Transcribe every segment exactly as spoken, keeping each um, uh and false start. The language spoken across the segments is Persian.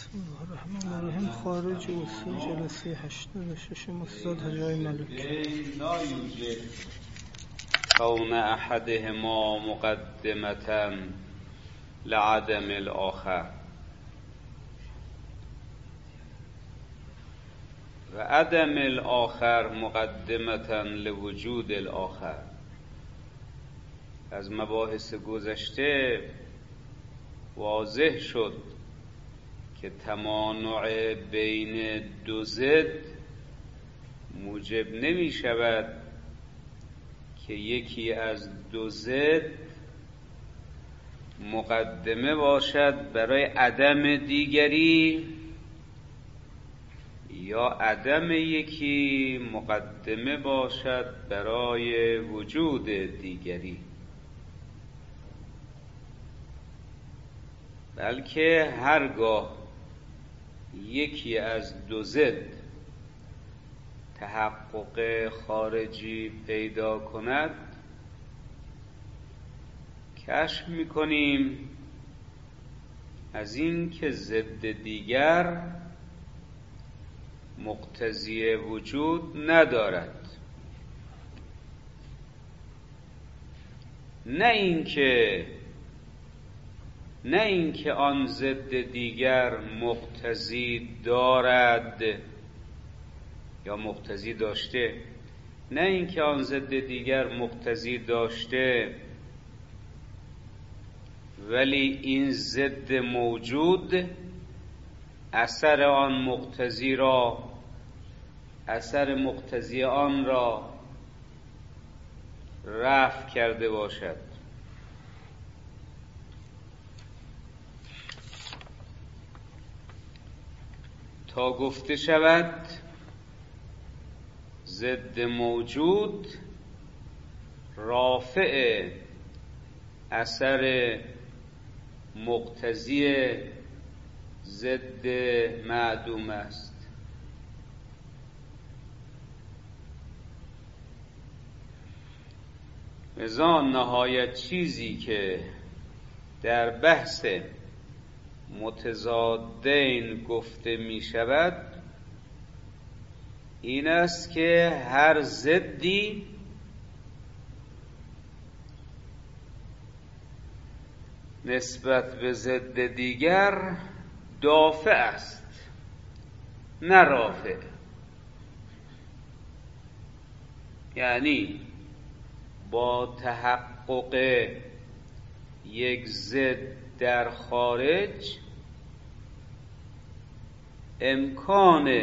بسم الله الرحمن الرحیم. خارج اصول جلسه هشتاد و شش استاد حجای ملک. کون احدهما مقدمة لعدم الآخر و عدم الآخر مقدمة لوجود الآخر. از مباحث گذشته واضح شد که تمانع بین دو ضد موجب نمی شود که یکی از دو ضد مقدمه باشد برای عدم دیگری یا عدم یکی مقدمه باشد برای وجود دیگری، بلکه هرگاه یکی از دو ضد تحقق خارجی پیدا کند کشف می‌کنیم از این که ضد دیگر مقتضی وجود ندارد، نه اینکه نه اینکه آن ضد دیگر مقتضی دارد یا مقتضی داشته، نه اینکه آن ضد دیگر مقتضی داشته ولی این ضد موجود اثر آن مقتضی را اثر مقتضی آن را رفع کرده باشد. تا گفته شود ضد موجود رافع اثر مقتضی ضد معدوم است. لذا نهایت چیزی که در بحث متضادین گفته می شود این است که هر ضدی نسبت به ضد دیگر دافع است نه رافع. یعنی با تحقق یک ضد در خارج امکان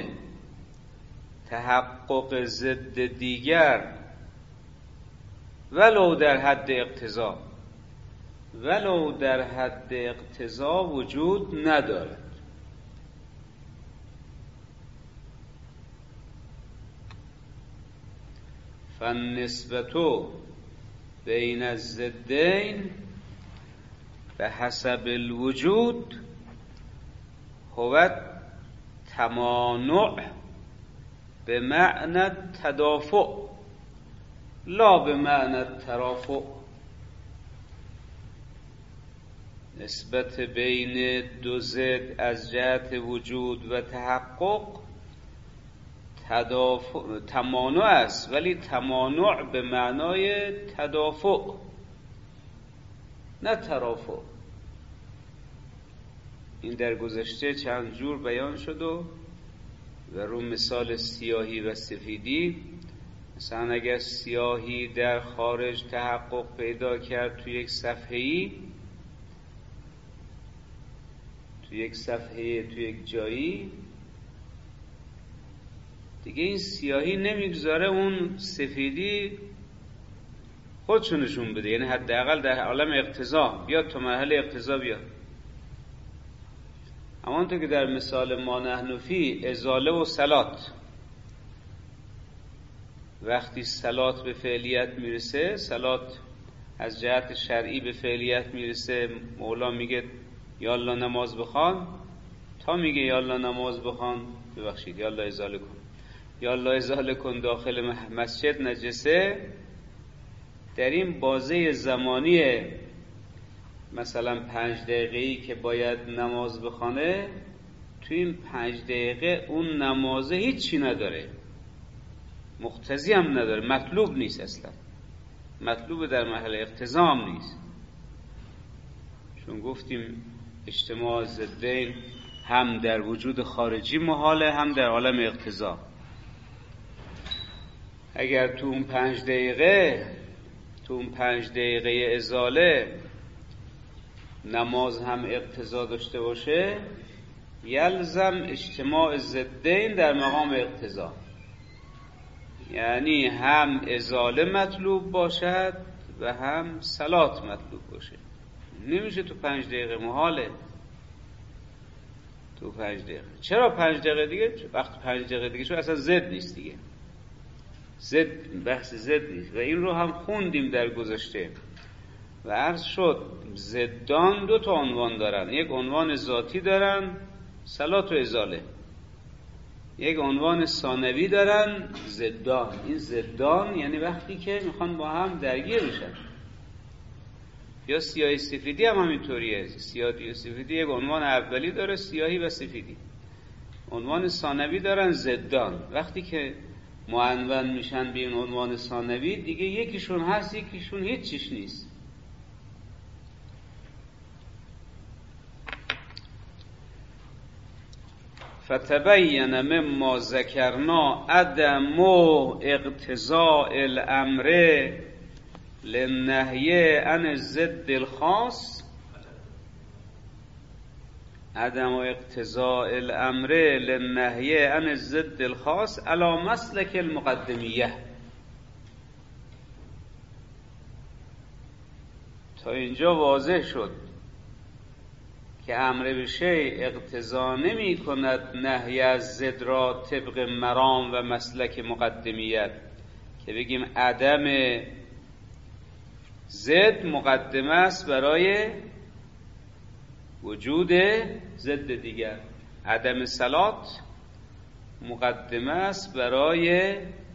تحقق ضد دیگر ولو در حد اقتضا ولو در حد اقتضا وجود ندارد. فالنسبة بین الضدین به حسب الوجود هو تمانع به معنی تدافع لا به معنی ترافع. نسبت بین دو ضد از جهت وجود و تحقق تدافع تمانع است، ولی تمانع به معنای تدافع نه ترافع. این در گذشته چند جور بیان شد و و رو مثال سیاهی و سفیدی. مثلا اگر سیاهی در خارج تحقق پیدا کرد تو یک صفحه‌ای تو یک صفحه تو یک جایی، دیگه این سیاهی نمیگذاره اون سفیدی خودشو نشون بده. یعنی حداقل در عالم اقتضا بیاد، تو مرحله اقتضا بیاد. همانطور که در مثال ما نحن فی ازاله و صلات، وقتی صلات به فعلیت میرسه، صلات از جهت شرعی به فعلیت میرسه، مولا میگه یا الله نماز بخوان، تا میگه یا الله نماز بخوان ببخشید یا الله ازاله کن یا الله ازاله کن داخل مسجد نجسه، در این بازه زمانی مثلا پنج دقیقه‌ای که باید نماز بخونه تو این پنج دقیقه اون نمازه هیچی نداره، مقتضی هم نداره، مطلوب نیست اصلا، مطلوب در محل اقتضا هم نیست. چون گفتیم اجتماع ضدین هم در وجود خارجی محاله، هم در عالم اقتضا. اگر تو اون پنج دقیقه تو اون پنج دقیقه ازاله نماز هم اقتضا داشته باشه، یلزم اجتماع ضدین در مقام اقتضا، یعنی هم ازاله مطلوب باشد و هم صلات مطلوب باشه. نمیشه تو پنج دقیقه، محاله تو پنج دقیقه. چرا پنج دقیقه دیگه؟ وقت پنج دقیقه دیگه چون اصلا ضد نیست دیگه، ضد بحث ضد نیست و این رو هم خوندیم در گذشته و عرض شد ضدان دو تا عنوان دارن، یک عنوان ذاتی دارن صلات و ازاله، یک عنوان ثانوی دارن ضدان. این ضدان یعنی وقتی که میخوان با هم درگیر بشن، یا سیاهی سفیدی هم همینطوریه، سیاهی و سفیدی یک عنوان اولی داره، سیاهی و سفیدی. عنوان ثانوی دارن ضدان، وقتی که معنون میشن به این عنوان ثانوی دیگه یکیشون هست یکیشون هیچیش نیست. فتبین مما ذکرنا عدم اقتضاء الامر للنهی عن الضد الخاص، عدم اقتضاء الامر للنهی عن الضد الخاص علی مسلک المقدمیه. تا اینجا واضح شد که امر به شیء اقتضا نمی کند نهی از ضد را طبق مرام و مسلک مقدمیت، که بگیم عدم ضد مقدمه است برای وجود ضد دیگر، عدم صلات مقدمه است برای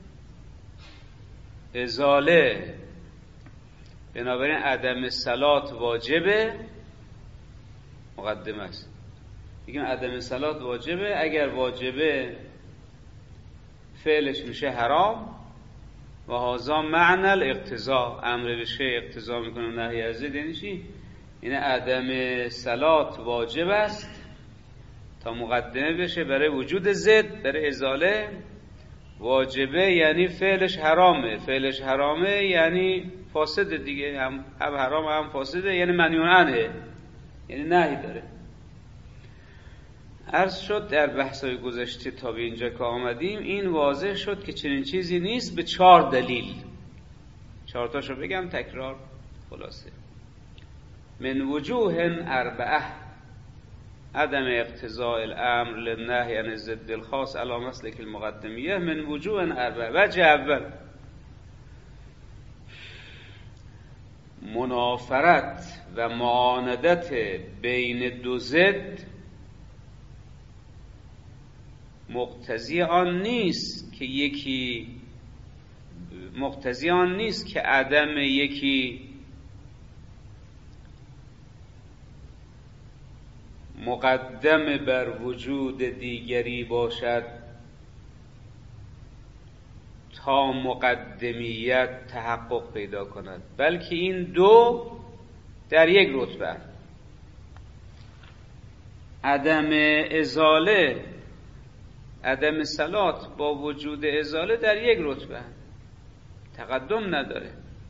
ازاله. بنابراین عدم صلات واجبه، مقدمه است. بگیم عدم صلات واجبه، اگر واجبه فعلش میشه حرام و هذا معنی الاقتضا. امر به شیء اقتضا میکنه نهی از ضد، یعنی چی؟ این عدم صلات واجب است تا مقدمه بشه برای وجود ضد، برای ازاله. واجبه یعنی فعلش حرامه، فعلش حرامه یعنی فاسده دیگه، هم هم حرام هم فاسده، یعنی منهی عنه، یعنی نهی داره. عرض شد در بحث‌های گذشته تا به اینجا که آمدیم این واضح شد که چنین چیزی نیست به چهار دلیل. چهار تاشو بگم تکرار خلاصه. من وجوه اربعه عدم اقتضاء الامر للنهی عن الضد الخاص علی مسلک المقدمیه. من وجوه اربعه. وجه اول منافرت و معاندت بین دو ضد مقتضی آن نیست که یکی مقتضی آن نیست که عدم یکی مقدم بر وجود دیگری باشد تا مقدمیت تحقق پیدا کند، بلکه این دو در یک رتبه. عدم ازاله، عدم صلات با وجود ازاله در یک رتبه، تقدم نداره.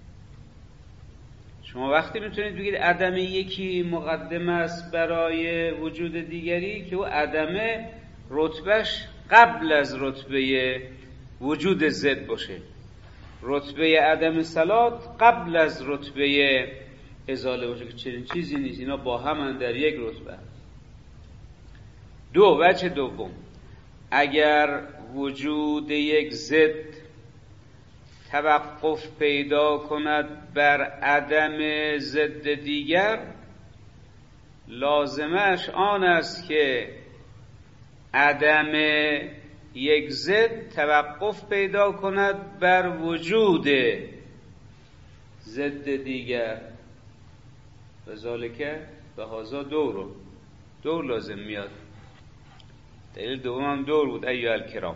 شما وقتی میتونید بگید عدم یکی مقدم است برای وجود دیگری که او عدم رتبهش قبل از رتبه وجود ضد باشه، رتبه عدم صلات قبل از رتبه ازاله باشه، که چنین چیزی نیست، اینا با هم در یک رتبه. دو، وجه دوم، اگر وجود یک ضد توقف پیدا کند بر عدم ضد دیگر، لازمش آن است که عدم یک ضد توقف پیدا کند بر وجود ضد دیگر. و ذالک به هذا دور دور لازم میاد. دلیل دومم دور بود. ایها الکرام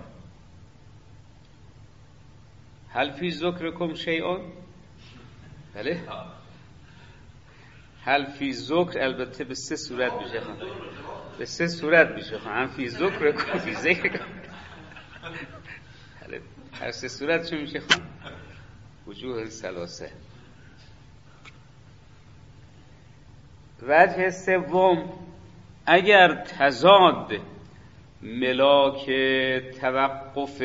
هل فی ذکرکم شیء؟ بله، هل فی ذکر البته به سه صورت میشه خواند، به سه صورت میشه خواند، هم فی ذکرکم، فی ذکرکم، هر سه صورت چه میشه خواند. وجوه ثلاثه. وجه سوم، اگر تضاد ملاک توقف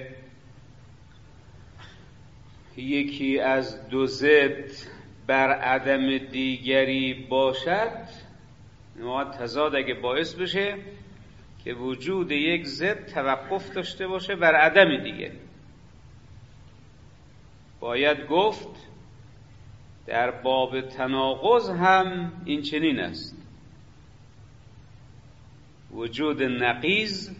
یکی از دو ضد بر عدم دیگری باشد، ما تضاد اگه باعث بشه که وجود یک ضد توقف داشته باشه بر عدم دیگری، باید گفت در باب تناقض هم این چنین است. وجود نقیض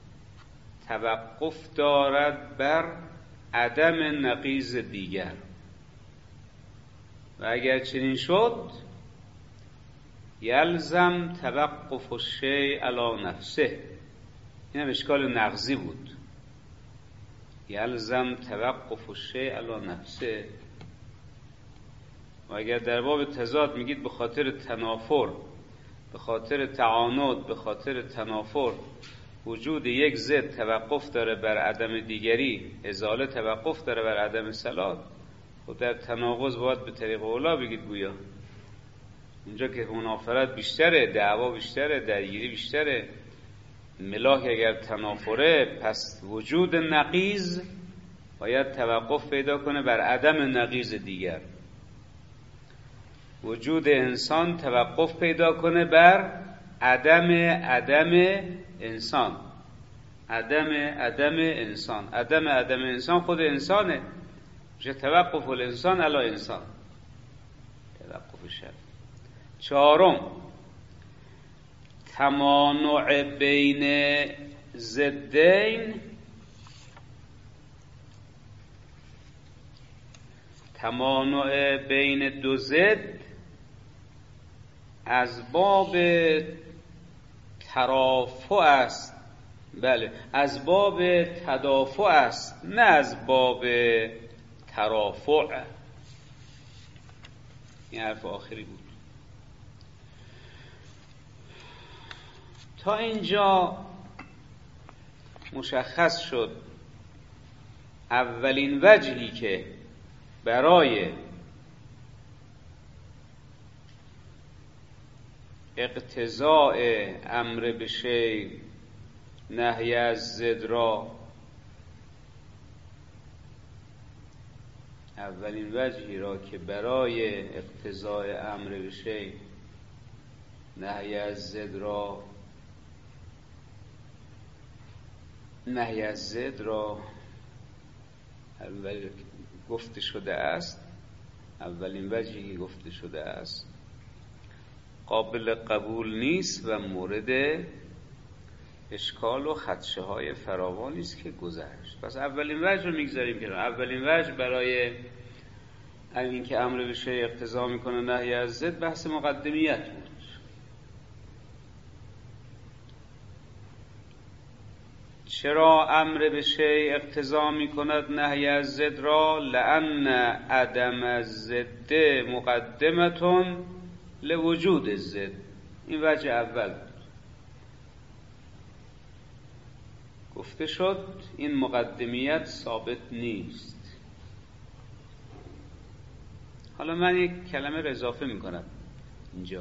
توقف دارد بر عدم نقیض دیگر و اگر چنین شد یلزم توقف الشیء علی نفسه. این هم اشکال نقضی بود. یلزم توقف الشیء علی نفسه. و اگر در باب تضاد میگید به خاطر تنافر، به خاطر تعاند، به خاطر تنافر وجود یک ضد توقف داره بر عدم دیگری، ازاله توقف داره بر عدم صلات، خب در تناقض باید به طریق اولا بگید گویا. اونجا که منافرت بیشتره، دعوا بیشتره، درگیری بیشتره، ملاک اگر تنافره، پس وجود نقیض باید توقف پیدا کنه بر عدم نقیض دیگر. وجود انسان توقف پیدا کنه بر عدم عدم انسان. عدم عدم انسان. عدم عدم انسان خود انسانه. میشه توقف الانسان علی انسان. توقف شد. چهارم، تمانع بین ضدین، تمانع بین دو ضد از باب ترافع است. بله، از باب تدافع است، نه از باب ترافع. این حرف آخری بود. تا اینجا مشخص شد اولین وجهی که برای اقتضاء امر به شیء نهی از ضد را، اولین وجهی را که برای اقتضاء امر به شیء نهی از ضد را نهی از ضد را اول گفته شده است، اولین وجهی گفته شده است قابل قبول نیست و مورد اشکال و خدشه های فراوانی است که گذشت. پس اولین وجه رو میگذاریم که اولین وجه برای این که امر به شیء اقتضا میکنه نهی از ضد بحث مقدمیت بود. چرا امر به شیء اقتضا میکند نهی از ضد را؟ لأن عدم الضد مقدمتون لوجود الضد. این وجه اول بود. گفته شد این مقدمیت ثابت نیست. حالا من یک کلمه را اضافه میکنم اینجا.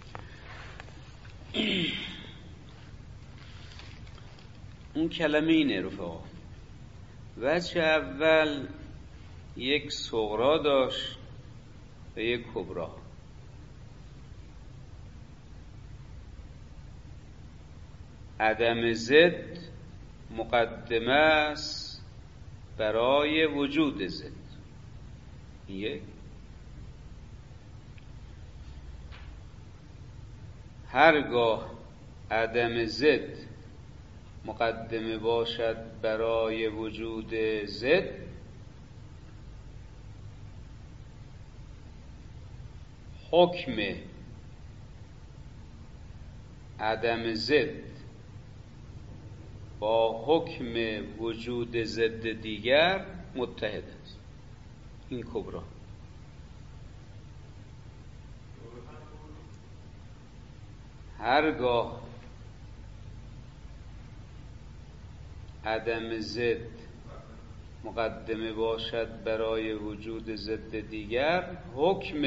اون کلمه اینه رفقا. وجه اول یک صغرا داشت و یک کبرا. عدم ضد مقدمه است برای وجود ضد. یک. هرگاه عدم ضد مقدمه باشد برای وجود ضد، حکم عدم ضد با حکم وجود ضد دیگر متحد است. این کبرا. هرگاه عدم ضد مقدمه باشد برای وجود ضد دیگر، حکم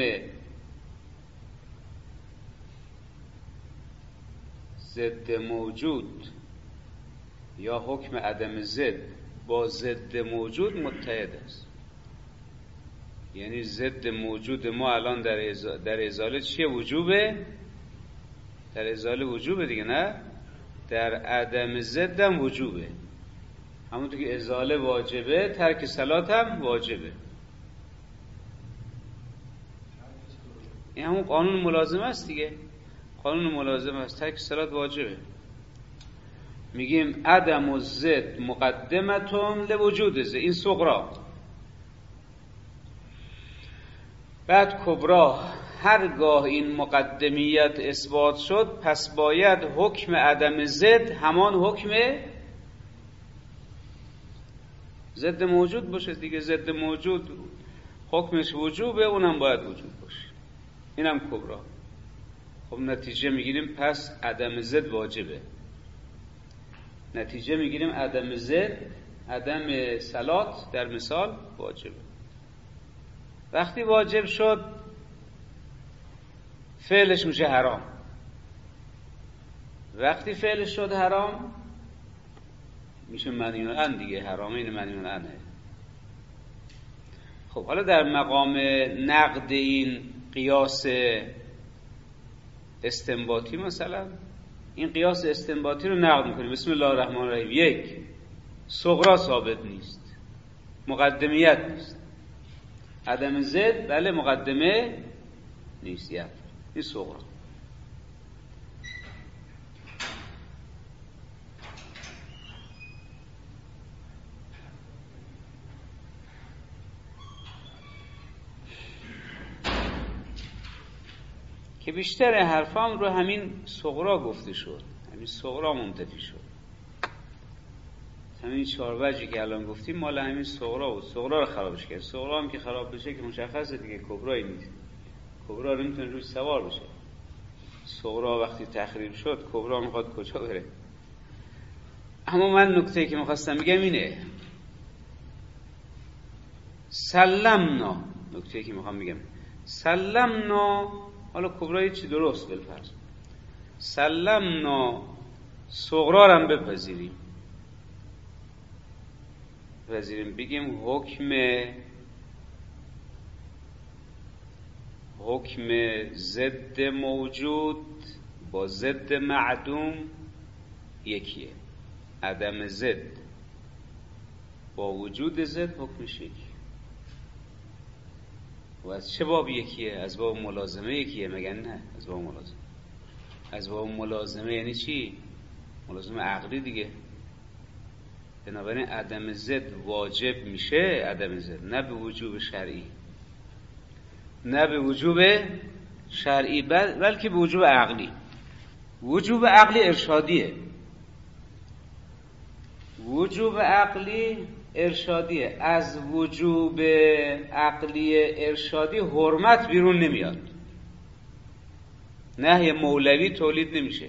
ضد موجود یا حکم عدم ضد با ضد موجود متحد است. یعنی ضد موجود ما الان در ازاله, در ازاله چیه؟ وجوبه. در ازاله وجوبه دیگه، نه؟ در عدم ضد هم وجوبه. همونطور که ازاله واجبه، ترک صلات هم واجبه. این همون قانون ملازمه است دیگه. قانون ملازمه است، ترک صلات واجبه. میگیم عدم و ضد مقدمتون لوجود ضد. این صغرا. بعد کبرا. هرگاه این مقدمیت اثبات شد، پس باید حکم عدم ضد همان حکم ضد موجود باشه دیگه. ضد موجود حکمش وجوبه، اونم باید وجود باشه. اینم کبرا. خب نتیجه میگیریم پس عدم ضد واجبه. نتیجه میگیریم عدم ضد، عدم صلات در مثال واجبه. وقتی واجب شد فعلش میشه حرام. وقتی فعلش شد حرام میشه منهی عنه دیگه. حرام این منهی عنه. خب حالا در مقام نقد این قیاس استنباطی، مثلا این قیاس استنباطی رو نقد میکنیم. بسم الله الرحمن الرحیم. یک، صغرا ثابت نیست، مقدمیت نیست. عدم ضد بله، مقدمه نیست. یعنی این صغرا. که بیشتر حرفام رو همین صغرا گفته شد، همین صغرا منتفی شد. همین چهار وجهی که الان گفتیم مال همین صغرا بود. صغرا رو خرابش کرد. صغرا هم که خراب بشه که مشخصه دیگه کبرایی نیست. کبرا رو نمیتونه روش سوار بشه. صغرا وقتی تخریب شد، کبرا میخواد کجا بره؟ اما من نکته‌ای که میخواستم بگم اینه، سلمنا. نکته‌ای که میخوام بگم سلمنا، حالا کبرا چی درست بالفرض، سلمنا صغرا رو هم بپذیریم. بپذیریم بگیم حکم حکم ضد موجود با ضد معدوم یکیه. عدم ضد با وجود ضد حکمش یکی. و از چه باب یکیه؟ از باب ملازمه یکیه، مگه نه؟ از باب ملازمه. از باب ملازمه یعنی چی؟ ملازمه عقلی دیگه. بنابراین عدم ضد واجب میشه، عدم ضد نه به وجوب شرعی، نه به وجوب شرعی، بلکه به وجوب عقلی. وجوب عقلی ارشادیه. وجوب عقلی ارشادیه. از وجوب عقلی ارشادی حرمت بیرون نمیاد. نهی مولوی تولید نمیشه.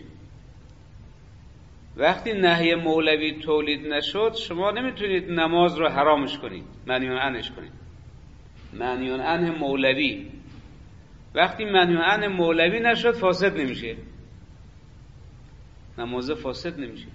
وقتی نهی مولوی تولید نشد، شما نمیتونید نماز رو حرامش کنید، منهی عنهش کنید. منهی عنه مولوی وقتی منهی عنه مولوی نشد، فاسد نمیشه، نماز فاسد نمیشه.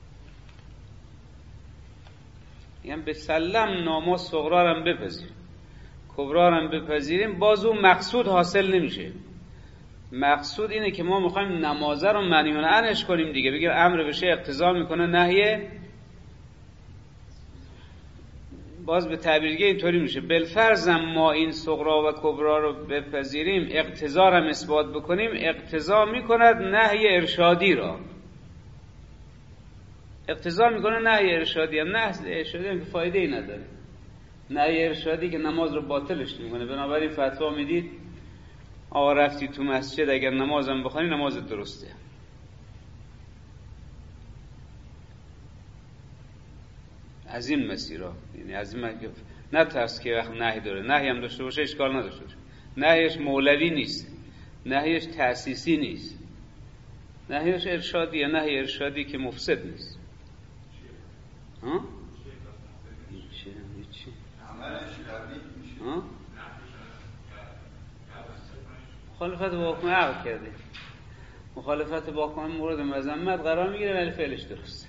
یعنی به سلم ناما صغرا رو بپذیریم، کبرا رو بپذیریم، باز اون مقصود حاصل نمیشه. مقصود اینه که ما میخوایم نمازه رو منهی عنهش کنیم دیگه. بگیم امر بشه اقتضا میکنه نهیه، باز به تعبیر دیگه اینطوری میشه. بالفرض ما این صغرا و کبرا رو بپذیریم، اقتضا رو اثبات بکنیم، اقتضا میکند نهی ارشادی را. اقتضا میکنه نهی ارشادی هم. نهی ارشادی هم که فایده ای نداره. نهی ارشادی که نماز رو باطلش میکنه. بنابراین فتوا میدید آقا رفتی تو مسجد اگر نمازم بخونی نمازت درسته. از این مسیرها، یعنی از این که نترس که وقت نهی داره، نهی هم داشته باشه اشکال نداشته باشه. نهیش مولوی نیست، نهیش تأسیسی نیست، نهیش ارشادیه، نهی ارشادی که مفسد نیست. ها؟ چی؟ چی؟ ها؟ مخالفت با حکم عقل کرده، مخالفت با حکم مورد مذمت قرار میگیره ولی فعلش درسته.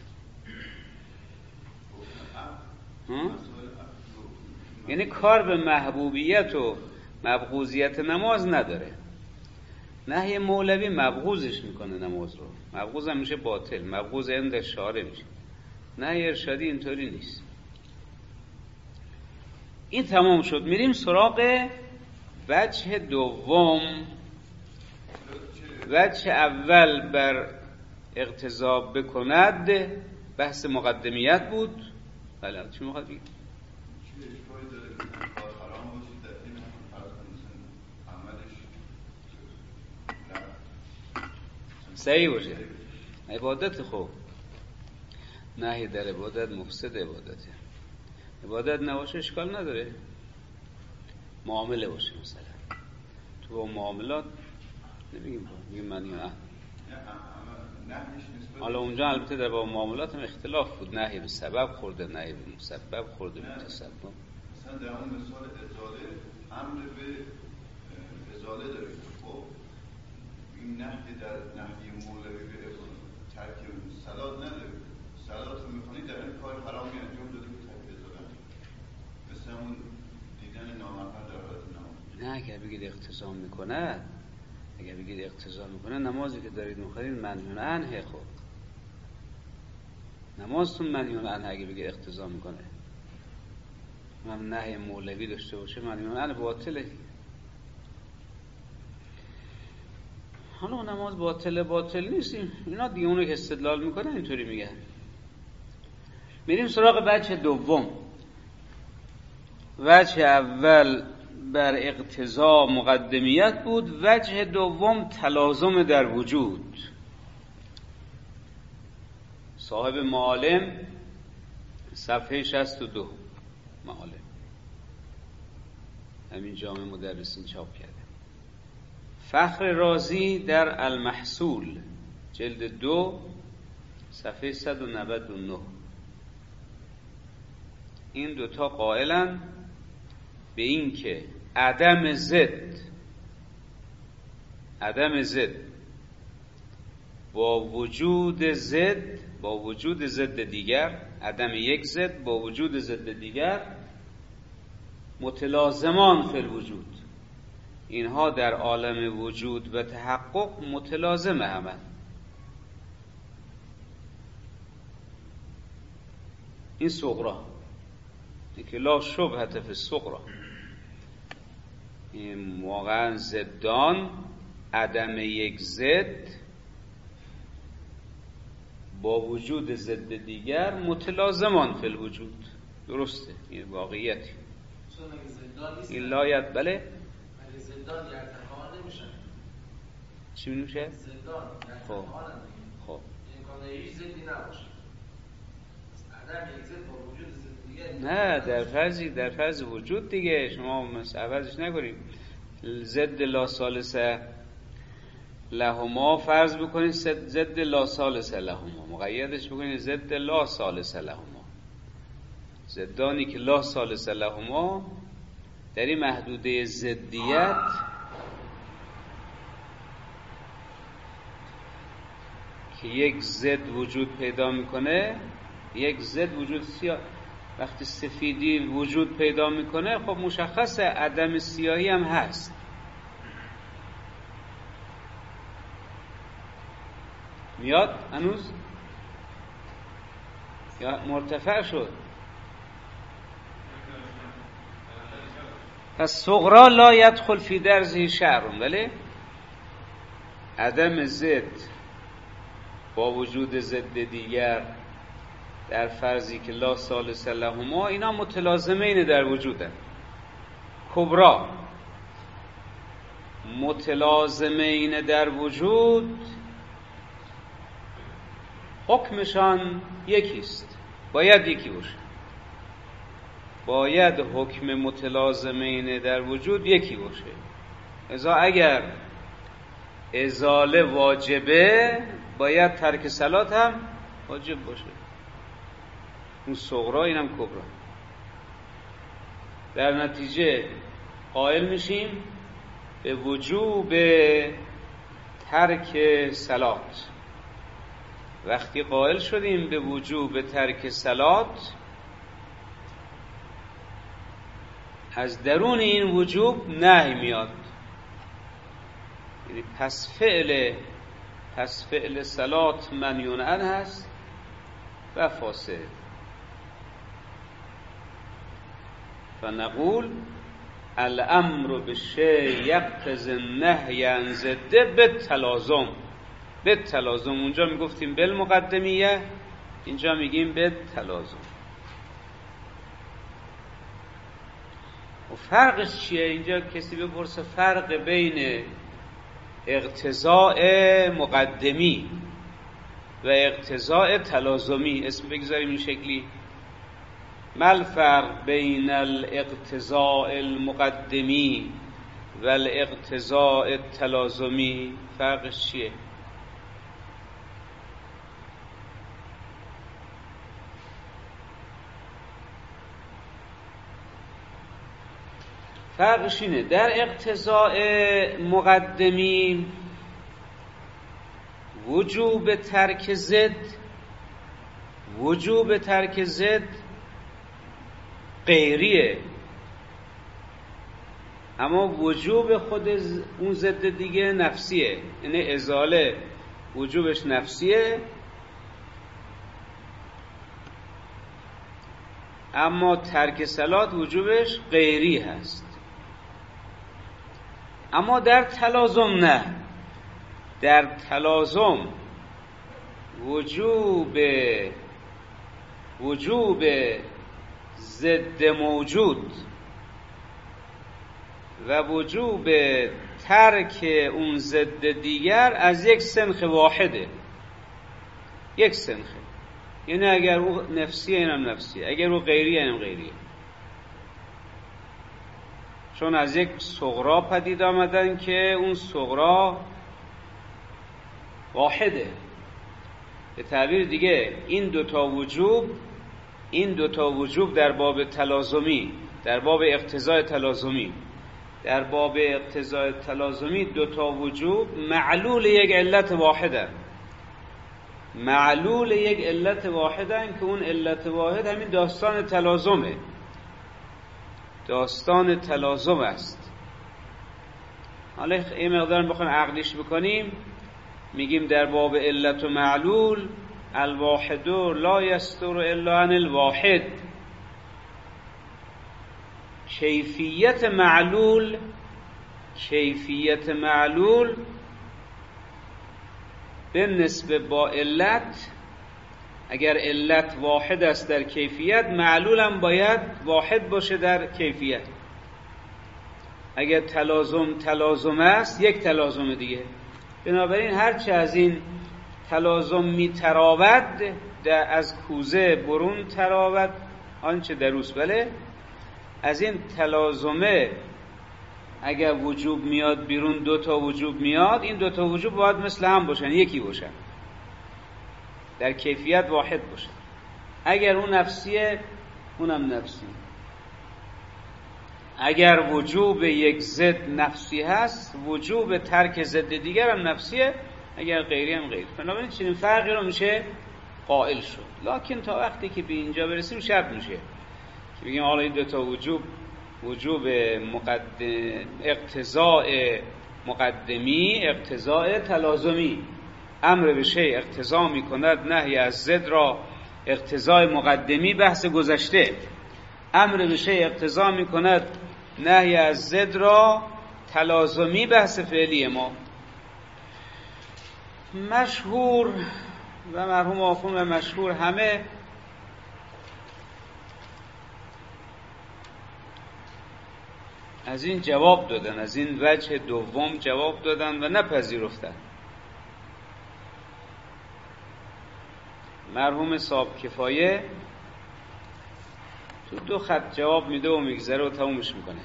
یعنی کار به محبوبیت و مبغوضیت نماز نداره. نهی مولوی مبغوضش میکنه نماز رو، مبغوض هم میشه باطل، مبغوض عند شارع میشه. نهی ارشادی اینطوری نیست. این تمام شد. میریم سراغ وجه دوم. وجه اول بر اقتضا بکند بحث مقدمیت بود. بله چی میخواد بگید؟ صحیح باشه عبادت. خوب نهی در عبادت مفسد عبادته. عبادت نباشه اشکال نداره، معامله باشه. مثلا تو با معاملات نمیگیم میگیم من یا حالا اونجا البته در با معاملات هم اختلاف بود، نهی به سبب خورده، نهی به مسبب خورده، به تسبب. مثلا در اون مثال ازاله امر به ازاله داره. خب این نهی در نهی مولوی به ترک صلات نداره. صلات رو میکنی در این کار حرامی انجام داده که ترک ازاله، مثل همون دیدن نامحرم در حالت نماز. نه اگر بگید اقتضا میکنه، اگر بگید اقتضا میکنه نمازی که دارید میخونید منهی عنه. خب نمازتون منهی عنه اگه بگید اقتضا میکنه، من نهی مولوی داشته باشه منهی عنه باطله. حالا نماز باطله باطل نیستیم، اینا دیگه اونو که استدلال میکنه اینطوری میگه. میریم سراغ وجه دوم. وجه اول بر اقتضا مقدمیت بود، وجه دوم تلازم در وجود. صاحب معالم صفحه شصت و دو، معالم همین جامع مدرسین چاپ کرده. فخر رازی در المحصول جلد دو صفحه صد و نود و نه. این دوتا قائلن به این که عدم ضد عدم ضد با وجود ضد با وجود ضد دیگر، عدم یک ضد با وجود ضد دیگر متلازمان فی الوجود. اینها در عالم وجود و تحقق متلازم همه. این صغرا که لا شبهة فی الصغرا، این واقعا ضدان، عدم یک ضد با وجود ضد دیگر متلازمان فی الوجود. درسته، این واقعیتی. این لایت بله زدان در تکامل نمیشن. چی میشه؟ زدان در خب تکامل خب امکانه هیچ زدی نباشه. عدم یک زد با وجود زد دیگه نه، در فرضی در فرض وجود دیگه شما عوضش نکنید. ضد لا ثالث لهما فرض بکنید ضد لا ثالث لهما، مقیدش بکنید ضد لا ثالث لهما. ضدانی که لا ثالث لهما در این محدوده ضدیت که یک ضد وجود پیدا میکنه، یک ضد وجود سیاه وقتی سفیدی وجود پیدا میکنه، خب مشخصه عدم سیاهی هم هست. میاد هنوز یا مرتفع شد؟ پس صغرا لا يدخل فی درزه شعر، ولی عدم ضد با وجود ضد دیگر در فرضی که لا ثالث لهما، اینا متلازمین در وجودن. کبرا متلازمین در وجود حکمشان یکیست، باید یکی باشه. باید حکم متلازمین در وجود یکی باشه. ازا اگر ازاله واجبه باید ترک صلات هم واجب باشه. اون صغرا اینم کبرا. در نتیجه قائل میشیم به وجوب ترک صلات. وقتی قائل شدیم به وجوب ترک صلات، از درون این وجوب نهی میاد. یعنی پس فعل پس فعل صلات منهی عنه هست و فاسد. فنقول الامر بالشیء یقتضی النهی عن ضده بالتلازم. بالتلازم اونجا میگفتیم بالمقدمیه، اینجا میگیم بالتلازم. و فرقش چیه؟ اینجا کسی بپرسه فرق بین اقتضاء مقدمی و اقتضاء تلازمی اسم بگذاریم این شکلی. ما الفرق بین الاقتضاء المقدمی و الاقتضاء التلازمی؟ فرقش چیه؟ فرقش اینه در اقتضاء مقدمی وجوب ترک ضد وجوب ترک ضد غیریه، اما وجوب خود اون ضد دیگه نفسیه. یعنی ازاله وجوبش نفسیه، اما ترک صلات وجوبش غیری هست. اما در تلازم نه. در تلازم وجوب وجوب ضد موجود و وجوب ترک اون ضد دیگر از یک سنخ واحده. یک سنخه. یعنی اگر او نفسیه اینم نفسیه، اگر او غیریه اینم غیریه. چون از یک صغرا پدید آمدن که اون صغرا واحده. به تعبیر دیگه این دوتا وجوب این دوتا وجوب در باب تلازمی، در باب اقتضاء تلازمی در باب اقتضاء تلازمی دوتا وجوب معلول یک علت واحده. معلول یک علت واحده که اون علت واحد همین داستان تلازمه. داستان تلازم است. حالا این مقدار بخوایم عقلیش بکنیم، میگیم در باب علت و معلول الواحد لا یستر الا عن الواحد. کیفیت معلول کیفیت معلول به نسبت با علت، اگر علت واحد است در کیفیت، معلول هم باید واحد باشه در کیفیت. اگر تلازم تلازم است، یک تلازم دیگه. بنابراین هرچه از این تلازم می تراود از کوزه برون تراود آنچه دروس. بله از این تلازمه اگر وجوب میاد بیرون، دو تا وجوب میاد، این دو تا وجوب باید مثل هم باشن، یکی باشن، در کیفیت واحد باشن. اگر اون نفسیه اونم نفسی. اگر وجوب یک ضد نفسی هست، وجوب ترک ضد دیگر هم نفسیه، اگر غیری هم غیر. بنابراین چنین فرقی رو میشه قائل شد. لکن تا وقتی که به اینجا برسیم شرط میشه که بگیم حالا این دو تا وجوب، وجوب مقدم اقتضاء مقدمی، اقتضاء تلازمی. امر به شیء اقتضا میکند نهی از ضد را اقتضاء مقدمی بحث گذشته. امر به شیء اقتضا میکند نهی از ضد را تلازمی بحث فعلی ما. مشهور و مرحوم آخوند و مشهور همه از این جواب دادن، از این وجه دوم جواب دادن و نپذیرفتن. مرحوم صاحب کفایه تو دو خط جواب میده و میگذره و تمومش میکنه.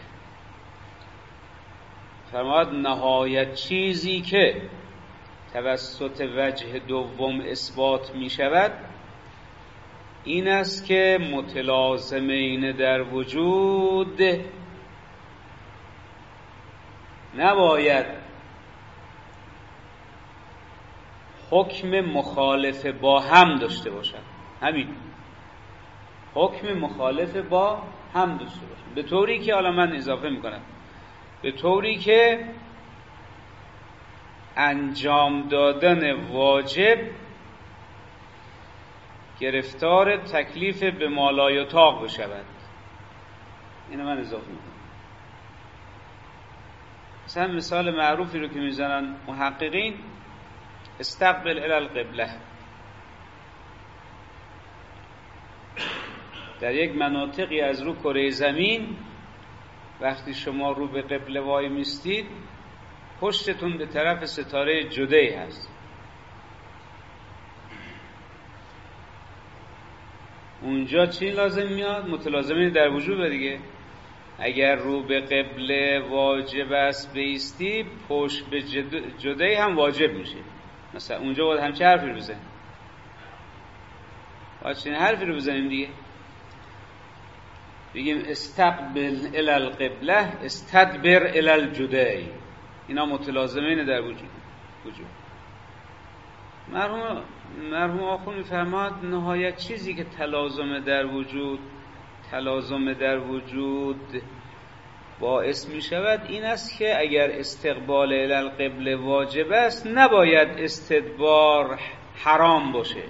فرماید نهایت چیزی که توسط وجه دوم اثبات میشود این است که متلازمین در وجود نباید حکم مخالف با هم داشته باشند. همین حکم مخالف با هم داشته باشند، به طوری که حالا من اضافه میکنم به طوری که انجام دادن واجب گرفتار تکلیف به مالایطاق بشود. اینو من اضافه میکنم. مثلا مثال معروفی رو که میزنن محققین، استقبل الی القبله. در یک مناطقی از رو کره زمین وقتی شما رو به قبله وای میستید پشتتون به طرف ستاره جدی هست. اونجا چی لازم میاد؟ متلازمین در وجود دیگه. اگر رو به قبله واجب است بایستی، پشت به جدی هم واجب میشه. مثلا اونجا باید همچه حرفی رو بزنیم، باید چنین حرفی رو بزنیم دیگه. بگیم استقبل الی القبله استدبر الی الجدی. اینا متلازمین در وجود وجود مرحوم مرحوم آخوند می‌فرماد نهایت چیزی که تلازم در وجود تلازم در وجود باعث می شود این است که اگر استقبال الی القبله واجب است نباید استدبار حرام باشه.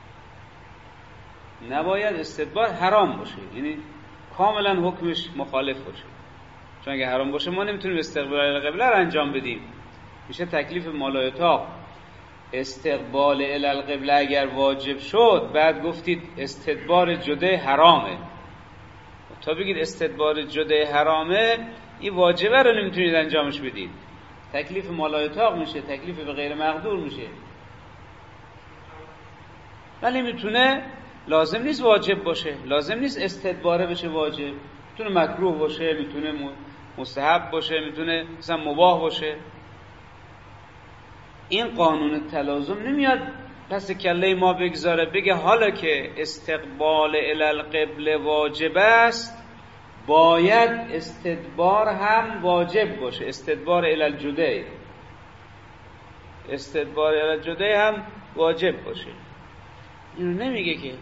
نباید استدبار حرام باشه، یعنی کاملا حکمش مخالف باشه. چون اگه حرام باشه ما نمیتونیم استقبال الی القبله رو انجام بدیم، میشه تکلیف مالایطاق. استقبال الی القبله اگر واجب شد بعد گفتید استدبار جده حرامه، تا بگید استدبار جده حرامه این واجبه رو نمیتونید انجامش بدید، تکلیف مالایطاق میشه، تکلیف به غیر مقدور میشه. ولی میتونه، لازم نیست واجب باشه، لازم نیست استدباره بشه واجب، میتونه مکروه باشه، میتونه مستحب باشه، میتونه مثلا مباح باشه. این قانون تلازم نمیاد پس کله ما بگذاره بگه حالا که استقبال الی القبله واجب است باید استدبار هم واجب باشه، استدبار الی الجدی، استدبار الی الجدی هم واجب باشه. اینو نمیگه که.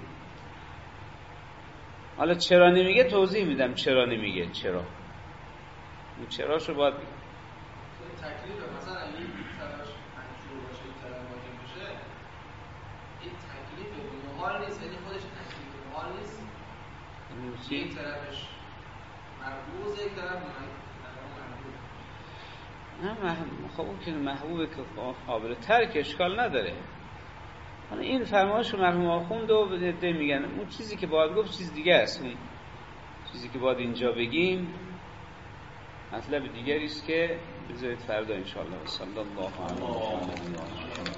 حالا چرا نمیگه توضیح میدم چرا نمیگه. چرا اون چراشو باید بگه. تکلیف مثلا این طرفش منشور باشه این طرف واجب باشه، این تکلیف محال نیست، یعنی خودش تکلیف محال نیست. این طرفش مربوط، یک طرف مربوط. نه خب اون که محبوبه که قابل ترک اشکال نداره. حالا این فرمایش مرحوم آخوند و ده میگن اون چیزی که باید گفت چیز دیگه است، اون چیزی که باید اینجا بگیم مطلب دیگری است که بذارید فردا انشاءالله. صلی الله علیه و سلم.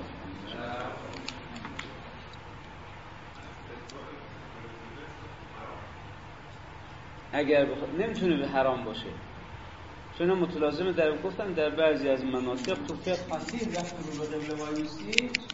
اگر بخ... نمیتونه به حرام باشه، چون متلازمه. در گفتم در بعضی از مناطق تو فقه فصیح وقتی رو به قبله وایسی